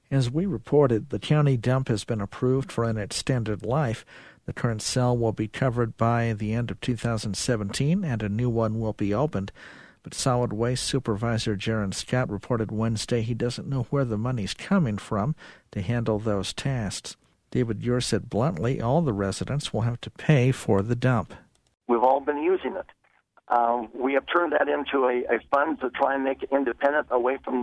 As we reported, the county dump has been approved for an extended life. The current cell will be covered by the end of 2017, and a new one will be opened. But Solid Waste Supervisor Jaron Scott reported Wednesday he doesn't know where the money's coming from to handle those tasks. David Ure said bluntly all the residents will have to pay for the dump. We've all been using it. We have turned that into a fund to try and make it independent away from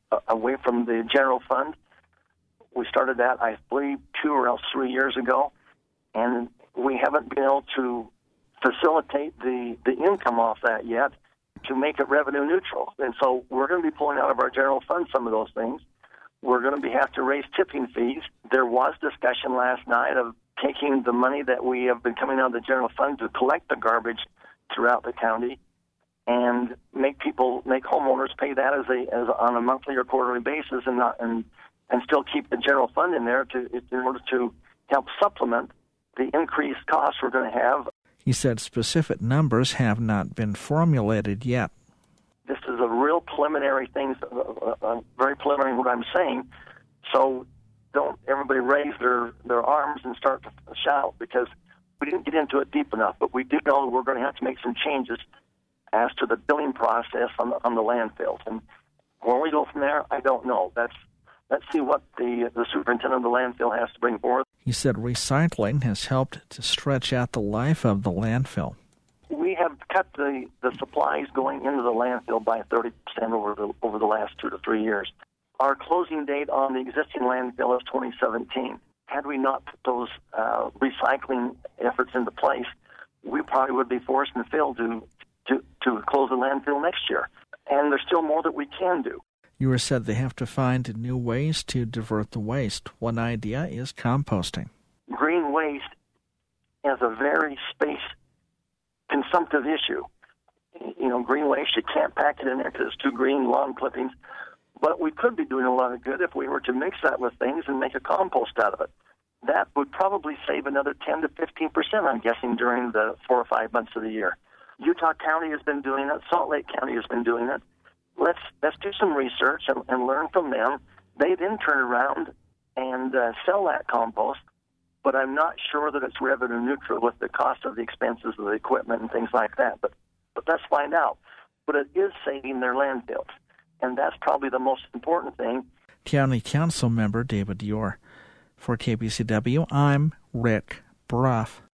the general fund. We started that, I believe, 2 or else 3 years ago, and we haven't been able to facilitate the income off that yet to make it revenue neutral. And so we're going to be pulling out of our general fund some of those things. We're going to have to raise tipping fees. There was discussion last night of taking the money that we have been coming out of the general fund to collect the garbage throughout the county and make homeowners pay that as on a monthly or quarterly basis, and still keep the general fund in there in order to help supplement the increased costs we're going to have. He said specific numbers have not been formulated yet. This is a real preliminary thing, very preliminary what I'm saying, so don't everybody raise their arms and start to shout, because we didn't get into it deep enough, but we do know that we're going to have to make some changes as to the billing process on the landfills. And where we go from there, I don't know. Let's see what the superintendent of the landfill has to bring forth. He said recycling has helped to stretch out the life of the landfill. We have cut the supplies going into the landfill by 30% over the last 2 to 3 years. Our closing date on the existing landfill is 2017. Had we not put those recycling efforts into place, we probably would be forced in Phil to close the landfill next year. And there's still more that we can do. Ure said they have to find new ways to divert the waste. One idea is composting. Green waste is a very space-consumptive issue. Green waste, you can't pack it in there because it's too green, lawn clippings. But we could be doing a lot of good if we were to mix that with things and make a compost out of it. That would probably save another 10 to 15%, I'm guessing, during the 4 or 5 months of the year. Utah County has been doing it. Salt Lake County has been doing it. Let's do some research and learn from them. They then turn around and sell that compost, but I'm not sure that it's revenue neutral with the cost of the expenses of the equipment and things like that. But let's find out. But it is saving their landfills, and that's probably the most important thing. County Council member David Ure. For KBCW, I'm Rick Bruff.